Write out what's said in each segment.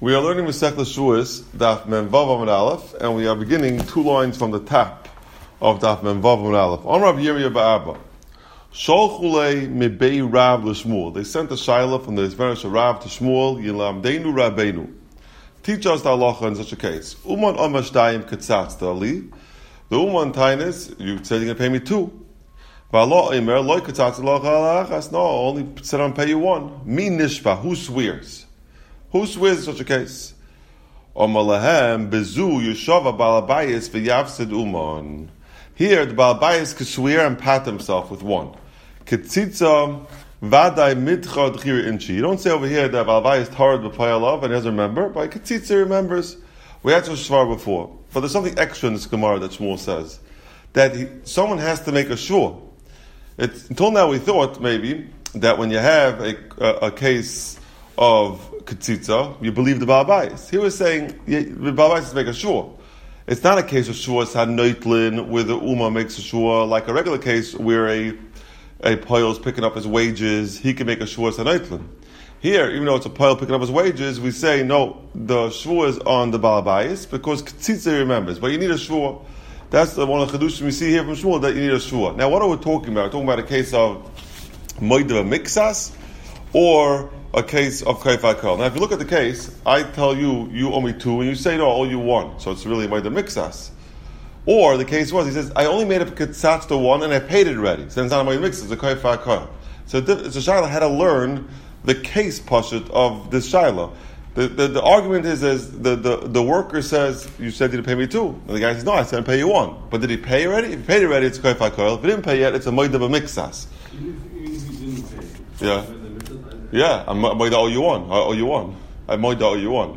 We are learning Masechta Shuas, Daf Mem Vav Amud Aleph, and we are beginning 2 lines from the top of Daf Mem Vav Amud Aleph. On Rav Yirmiyah Ba'Abba, Sholchulei Mibei Rav L'Shmuel. They sent a Shaila from the Zverish Rav to Shmuel, Yilamdeinu Rabbeinu. Teach us the halacha in such a case. Uman Amashtayim Ketzatz Dali. The Uman Tainis, you said you're going to pay me 2. V'alo Imer Loi Ketzatz Dali. No, only said I'm pay you 1. Mi Nishpa, who swears? Who swears in such a case? Omalahem bezu yeshava balabayis v'yavsid uman. Here, the balabayis could swear and pat himself with 1. Ketzitza vaday mitcha d'chir inchi. You don't say over here that balabayis tarad b'payalav and he doesn't remember, but ketzitza remembers. We had to shvar before, but there's something extra in this Gemara that Shmuel says that someone has to make a shur. Until now, we thought maybe that when you have a case of Ketzitza, you believe the Baal Bayis. He was saying the Baal Bayis is make a shur. It's not a case of shur Sanoitlin where the Ummah makes a shur like a regular case where a poil is picking up his wages. He can make a shur Sanoitlin. Here, even though it's a poil picking up his wages, we say no. The shur is on the Baal Bayis because Ketzitza remembers. But you need a shur. That's one of the chedushim we see here from Shmuel that you need a shur. Now, what are we talking about? We're talking about a case of Moidav Mixas or a case of Kaifai Kol. Now, if you look at the case, I tell you, you owe me 2, and you say, no, I owe you 1. So it's really the mixas. Or the case was, he says, I only made up Ketzatz to 1, and I paid it already. So it's not my mixas, it's a Kaifai Kol. So Shaila had to learn the case pashut of this Shaila. The argument is the worker says, you said you didn't pay me 2. And the guy says, no, I said I'd pay you 1. But did he pay already? If he paid already, it's Kaifai Kol. If he didn't pay yet, it's a Moed of a mixas. Yeah. Yeah, I might owe you 1. I owe you 1. I might owe you 1.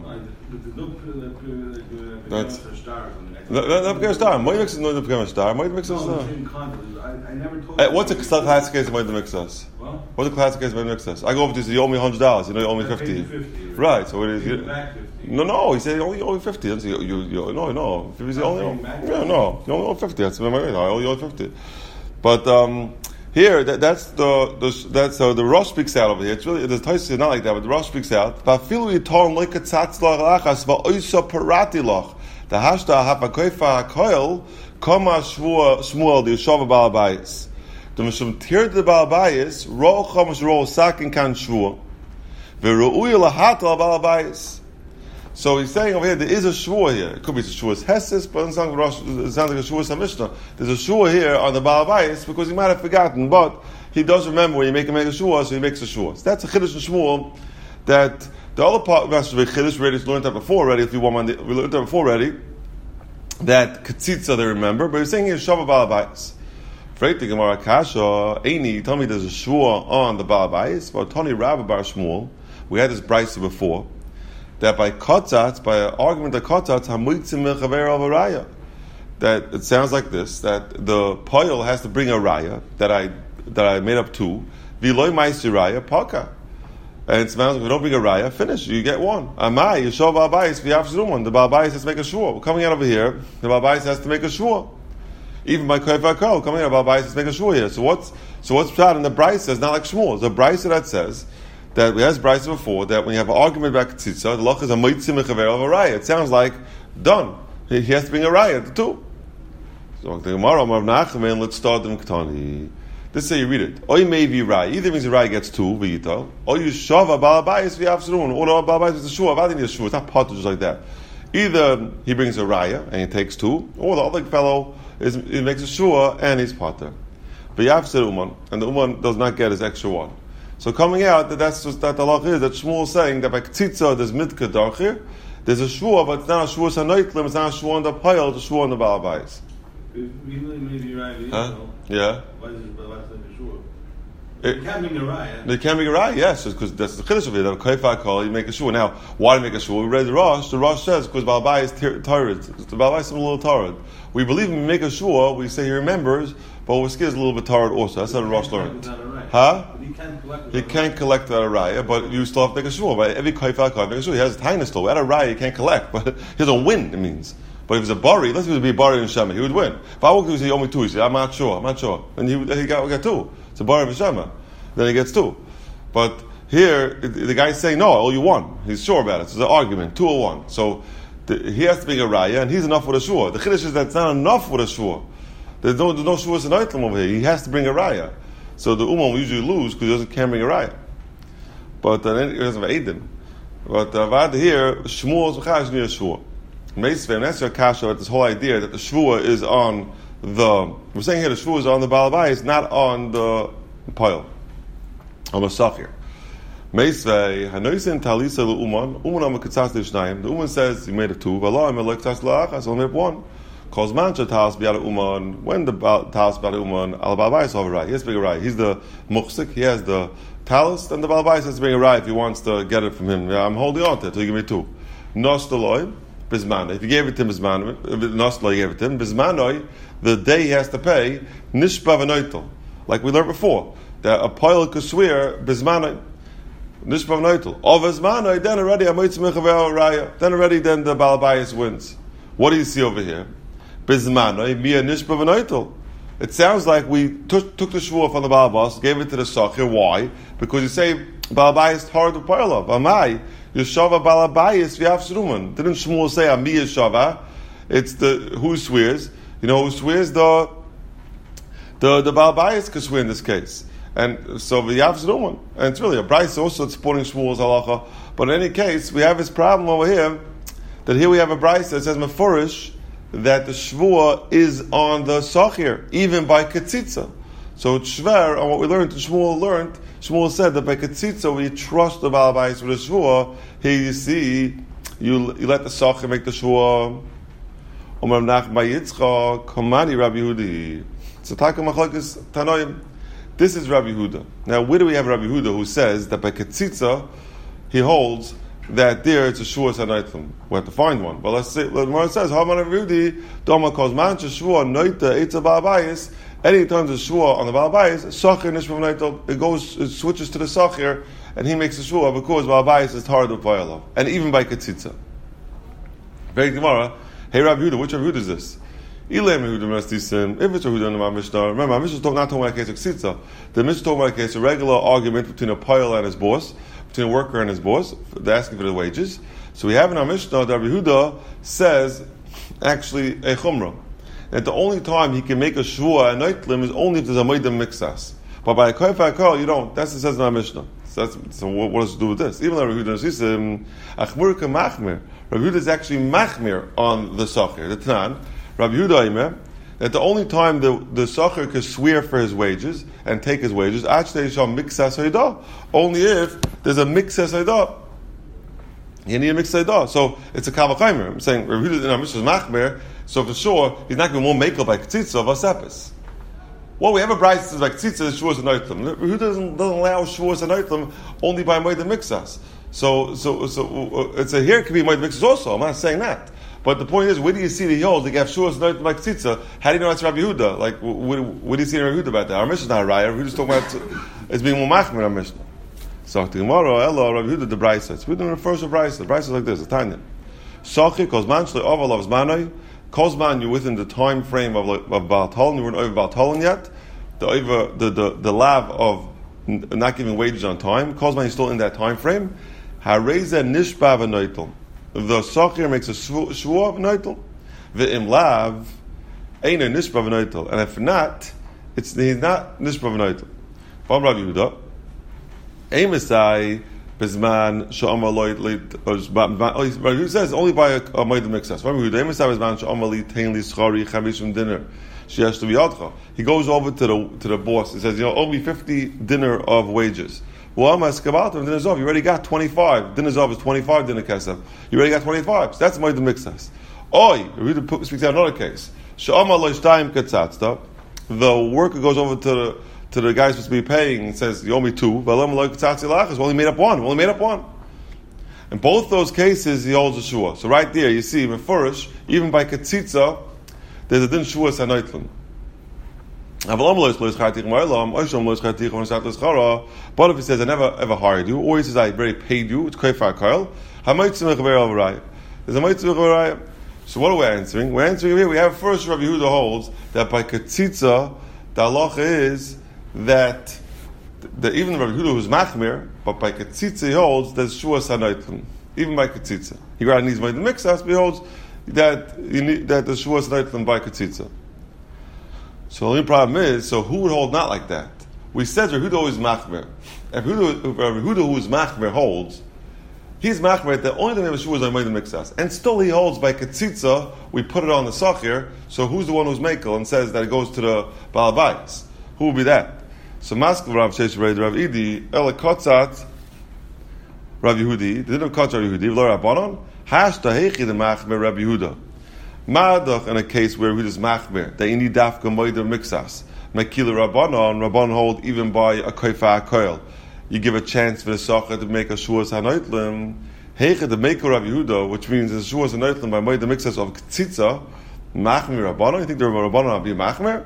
That's not became a star. Might mix is not become a star. Might mix is. What's a classic case of might mix us? What's a classic case of might mix us? I go over to say you owe me $100. You know you owe me 50. Right. So what is it? No. He said you only owe me 50. That's no. If he only yeah, no. You only owe 50. That's my rate. I owe you 50. But here, that's the Rosh speaks out over here. It's really, the Tosfos is not like that, but the Rosh speaks out. The hashta hapakoifa hakoil kama shmuel the yeshava balabayis. The mishum tir the balabayis ro chamash ro sakin kan shvuah veru'uy lahatal balabayis. So he's saying over here there is a shvuah here. It could be a shvuah Hesses, but it sounds like a shvuah Mishnah. There's a shvuah here on the Baal Bayis because he might have forgotten, but he does remember when you make him make a shvuah, so he makes a shvuah. So that's a chiddush in Shmuel that the other part of Master Chiddush we learned that before already. If you want, we learned that before already that Ketzitza they remember, but he's saying he's Shava Baal Bayis. Freit the Gemara Kasha Eini, tell me there's a shvuah on the Baal Bayis. But Tony Rabbi Bar Shmuel, we had this brisa before. That by kotzatz, by an argument of kotzatz, hamuitzim mechaver of a raya. That it sounds like this: that the poil has to bring a raya that I made up 2. V'loy ma'isi raya paka. And it sounds like if you don't bring a raya, finish. You get 1. Amai yeshov Baal Bayis v'yavzruman. The Baal Bayis has to make a shur. We're coming out over here. The Baal Bayis has to make a shur. Even by Kaifai Kol, coming out, Baal Bayis has to make a shur here. So what's pshat in the brisa is not like Shmuel. The brisa that says that we had brisa before that when you have an argument about Ketzitza, the loch is a moitzim mechaver of a raya. It sounds like done. He has to bring a raya too. So the Gemara Rav Nachman, let's start the M'ktani. This is how you read it. Oy maybe raya. Either means the raya gets 2 v'yita, or you shava Baal Bayis v'yavzrun, or the Baal Bayis is a shua. Why didn't he a shua? It's not part just like that. Either he brings a raya and he takes 2, or the other fellow he makes a shua and he's pater. V'yavzir uman, and the uman does not get his extra 1. So coming out that's just that the halach is that Shmuel is saying that by Ketzitza there's mitka darchir, there's a shvuah, but it's not a shvuah sanoitlim, it's not a shvuah on the payal, it's a shvuah on the Baal Bayis. Yeah. Why is it like a shvuah? It can't make a raya. They can't make a raya, yes, because that's the chiddush of it. That Kaifai Kol, you make a shvuah. Now, why do you make a shvuah? We read the Rosh says because Baal Bayis is tired. The Baal Bayis is a little tired. We believe when we make a shvuah, we say he remembers, but we're scared is a little bit tired also. That's how the Rosh learned. Huh? He can't collect without a raya, but you still have to make a shvuah. Right? Every Kaifai Kol make a shvuah. He has a tiny still. Without a raya, he can't collect, but he doesn't win, it means. But if it's a bari, let's say it would be a bari in Shema, he would win. If I walked to him and say, only 2, he said, I'm not sure. And he got 2. It's a bari of Shema. Then he gets 2. But Here, the guy's saying, no, I owe you one. He's sure about it. So it's an argument, 201. So he has to bring a raya, and he's enough with a shua. The chiddush is that it's not enough with a shua. There's no shuas and oitlam over here. He has to bring a raya. So the ummah will usually lose because he can't bring a raya. But then he doesn't have edim. But Avad here, Shmuel's Chash near Shua. Meisveh, and that's your kasha at this whole idea that the Shua is on we're saying here the Shua is on the Balabayis, not on the pile, on the Sachir. Meisveh, Hanoisin Talisa Uman, Uman Amakatsas Lishnayim. The Uman says he made a two, Valah, Melektas Lachas, only made one. Cause Mancha Talas Biala Uman, when the Talas Biala Uman, Al Balabayis over right. He has to bring a right. He's the Muksik, he has the Talis, then the Balabais has to bring a right if he wants to get it from him. I'm holding on to it, so you give me two. Nostaloi, Bismanoi. If you gave it to him, Nostaloi, you gave it to him. Bismanoi, the day he has to pay, Nishba V'noitel. Like we learned before, that a poil could swear, Bismanoi, Nishba V'noitel. Of Bismanoi, then already, then the Balabais wins. What do you see over here? Bismanoi, Mia Nishba V'noitel. It sounds like we took the shvuah from the Balabas, gave it to the Sachir. Why? Because you say Balabayis hard to Parlov. Amai, Yeshava Balabayis v'Yafsruman. Didn't Shmuel say Ami Yeshava? It's who swears. You know who swears? The Balabayis could swear in this case. And so v'Yafsruman. And it's really a Bryce also supporting Shmuel's halacha. But in any case, we have this problem over here, that here we have a Bryce that says Mefurish, that the shvuah is on the sachir, even by ketzitza. So it's shver on what we learned. Shmuel said that by ketzitza we trust the balabais with the shvuah. Here you see, you let the sachir make the shvuah. Omer nach by Yitzchak, Komani Rabbi Yehudi. So Taka Machlokes Tanoim. This is Rabbi Yehuda. Now, where do we have Rabbi Yehuda who says that by ketzitza he holds that there it's a shua sanaitim? We have to find one. But let's say, the Gemara says, Haman Rudi, Doma calls mancha shua noita eitza balabayis. Anytime there's a shua on the balabayis, sachir nishma noita, it switches to the sachir, and he makes a shua because balabayis is hard to vayalav, and even by ketzitza. Very Gemara, hey Rabbi Yehuda, which Rabbi Yehuda is this? Ilay Yehuda Mestisim. If it's a Yehuda in my Mishnah, remember, my Mishnah is not talking about a case of ketzitza. The Mishnah is talking about a case, a regular argument between a pile and his boss, between a worker and his boss. They're asking for the wages. So we have in our Mishnah that Rabbi Yehuda says, actually, a chumrah. That the only time he can make a shvuah and noitlim is only if there's a moedim mixas. But by a koyfa akal, you don't. That's what it says in our Mishnah. So what does it do with this? Even though Rabbi Yehuda says, achmur ka machmir. Rabbi Yehuda is actually machmir on the sachir, the Tanan. Rabbi Yehuda Aimer, that the only time the sachir can swear for his wages and take his wages, actually shall mixas haydah, only if there's a mixas haydah. You need a mixas haydah. So it's a kavachaymer. I'm saying Rabbi Yehuda in our Mishnah is machmir, so for sure he's not going to be more makel by ketzitza of asepis. Well, we have a brayta that says like ketzitza is shvuas and oitlam. Rabbi Yehuda doesn't allow shvuas and oitlam only by moed and mixas. So it's a here could be moed mixas also. I'm not saying that. But the point is, where do you see the holds? They have shuas not like tzitza. How do you know that's Rabbi Yehuda? Like, what do you see in Rabbi Yehuda about that? Our Mishnah is not a raya. Rabbi Yehuda's talking about it's being more machmir our Mishnah. So the Gemara, Ella, Rabbi Yehuda the braysa. We're doing the first of braysa. The braysa is like this. It's tiny. Sachi kozman shlei oval of zmanoi. Kozman, you're within the time frame of Baltalon. You weren't over Baltalon yet. The lav of not giving wages on time. Kozman, you're still in that time frame. Hareza nishba v'noitel. The sachir makes a shvuah v'noitel. V'im lav, ain't a nishba v'noitel. And if not, he's not nishba v'noitel. From Rabbi Yehuda, Amesai bezman she'amar loy. He says only by a moed mixas. Rabbi Yehuda, Amesai bezman she'amar li tein li schari chamishim dinner. She has to be yadcha. He goes over to the boss and says, owe me 50 dinner of wages. Well, I'm askabatim dinner zov. You already got 25. Dinner zov is 25 dinner kesef. You already got 25. So that's moed mixas. Oi, Rabbi speaks out another case. She'amar loy shtayim ketzatzta. The worker goes over to the guy supposed to be paying and says, you owe me 2. Well, only made up 1. In both those cases, he holds a shua. So right there, you see, Mefurish, even by ketzitza, there's a din shua sanoitlim. But if he says, I never ever hired you, or he says, I already paid you, it's kofar kail. So what are we answering? We're answering here, we have first Rabbi Yehuda holds that by ketzitza, the halacha is that even Rabbi Yehuda who's machmir, But by Ketzitza he holds that Shuas HaNoitlim. Even by Ketzitza. He rather needs by the Mixas, but he holds that the Shuas HaNoitlim by Ketzitza. So the only problem is, so who would hold not like that? We said Rav Yehuda is Machmer. If Rav Yehuda who is Machmer holds, he's Machmer that only the name of Shuas are made the Mixas. And still he holds by Ketzitza, we put it on the Sachir, so who's the one who's Mekel and says that it goes to the Baal Bayis? Who will be that? So Maskil Rav Sheish Rav Idi, Ela Kotzat Rav Yehudi, the didn't Kotzat Rav Yehudi, V'lo Rabbanon, Hashta Heichi the Machmer Rav Yehuda. Ma'adach in a case where Yehuda's Machmer, that you need Dafka Moida Mixas. Mekila Rabbanon hold even by a Koifa HaKoil. You give a chance for the Sacha to make a Shuas HaNoitlim. Heicha the Maker Rav Yehuda, which means the Shuas HaNoitlim by Moida Mixas of Ketzitza, Machmer Rabbanon. You think the Rabbanon will be Machmer?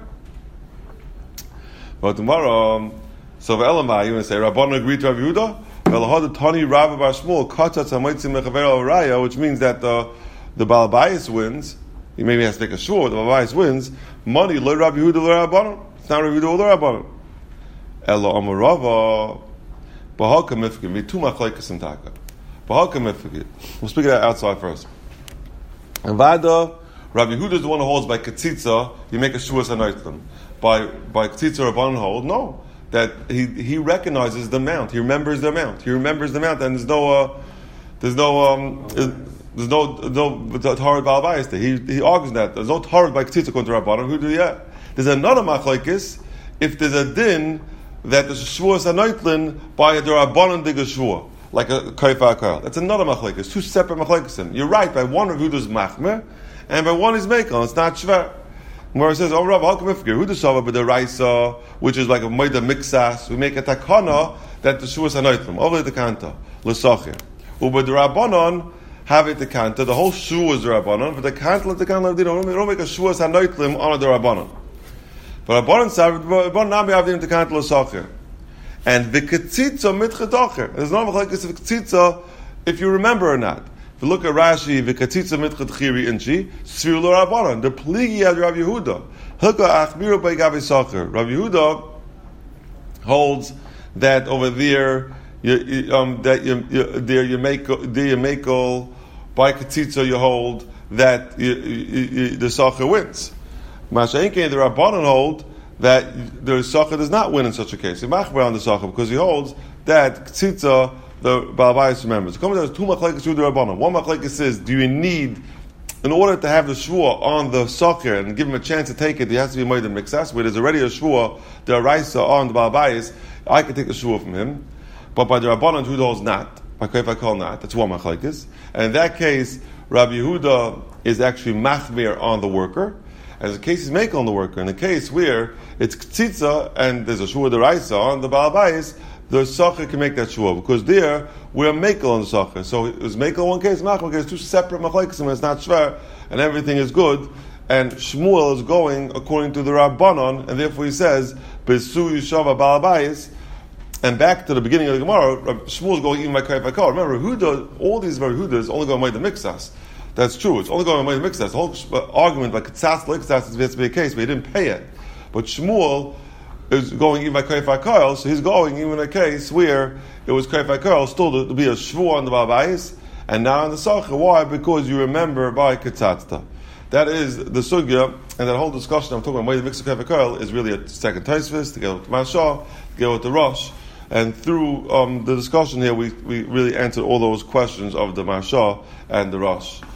But tomorrow, so Elamai, you want to say Rabbanon agreed to Rav Yehuda? Velahad Tani Rabba Bar Shmuel Katzat Hamoitzim Mechaver Al Raya, which means that the Baal Bayis wins. He maybe has to take a shur. The Baal Bayis wins. Money lo Rav Yehuda lo Rabbanon. It's not Rav Yehuda lo Rabbanon. Elo Amarava Bahaka Mifkim. We two machlekes in Taka. Bahaka Mifkim. We'll speak of that outside first. And Vada Rav Yehuda is the one who holds by Ketzitza. You make a Shuas HaNoitlim. By Ketzitza Rabbanon hold no. That he recognizes the amount, he remembers the amount, and there's no Torah Baal Bayis there. He argues that there's no Torah by Ketzitza according to Rabbanon. Who do that? There's another machlekes if there's a din that there's a Shuas HaNoitlim by a Rabbanon dig a Shua, like a Koifa HaKoil. That's another machlekes, two separate machlekes. You're right. By one Rav Yehuda's Machmer, and by one is Mekel. It's not Shver. Where it says, "Oh, Rav, how come if who the Shava but the Raisa, which is like a Moida Mixas, we make a takana that the Shuas HaNoitlim over the Kanta l'Sachir, but the Rabbanon have it the Kanta. The whole Shu is the Rabbanon, but the Kanta the Kanta they don't make a Shuas HaNoitlim on the Rabbanon. But Rabbanon said, Rabbanon now we have the Kanta l'Sachir, and the Ketzitza mitchadacher. There's no machlekes of Ketzitza if you remember or not. If you look at Rashi, v'katzitza mitchad chiri inchi, sfir lo Rabbanon. The pligi ad Rav Yehuda. Hilka achmiru by gavi sacher. Rav Yehuda holds that over there, you make all by katzitza you hold that the sacher wins. Masha'inke the Rabbanon hold that the sacher does not win in such a case. He machber on the sacher because he holds that katzitza the Baal Bayis remembers. There's two machlekes to the Rabbanon. One machlekes says, do you need, in order to have the shvua on the Sacher and give him a chance to take it, he has to be made in Mixas, where there's already a shvua, the Araisa on the Baal Bayis, I can take a shvua from him. But by the Rabbanon, who holds not. By Koif HaKol not. That's one machlekes. And in that case, Rabbi Yehuda is actually machmir on the worker. As a case is makel on the worker. In a case where it's Ketzitza and there's a shvua the Araisa on the Baal Bayis, the Sacher can make that shua, because there we're Mekel on the Sacher. So it was Mekel one case, Machal one case, two separate Machlekes, and it's not Shver, and everything is good. And Shmuel is going according to the Rabbanon, and therefore he says, Besu Yishava Baal Bayis. And back to the beginning of the Gemara, Shmuel is going even by Koif HaKol. Remember, Yehuda, all these Yehudas only going by the Mixas. That's true. It's only going by the Mixas. The whole argument like Ketzas, Liksas, has to be a case, but he didn't pay it. But Shmuel is going even by Koif HaKol, so he's going even in a case where it was Koif HaKol, still to be a shvur on the Baal Bayis, and now in the Sacher. Why? Because you remember by Ketzatza. That is the sugya, and that whole discussion I'm talking about, why the mix of Koif HaKol is really a second Tosfos, together with Mashah, together with the Rosh, and through the discussion here, we really answered all those questions of the Mashah and the Rosh.